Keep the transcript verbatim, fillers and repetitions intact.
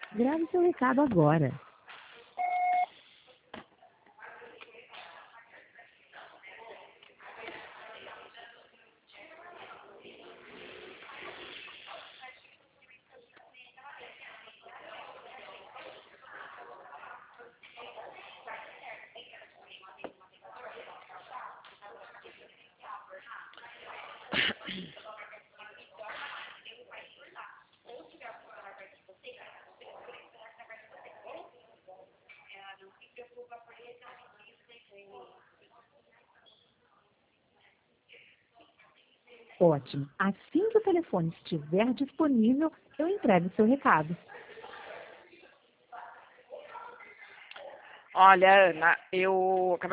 Grave seu recado agora. Ótimo. Assim que o telefone estiver disponível, eu entrego seu recado. Olha, Ana, eu acabei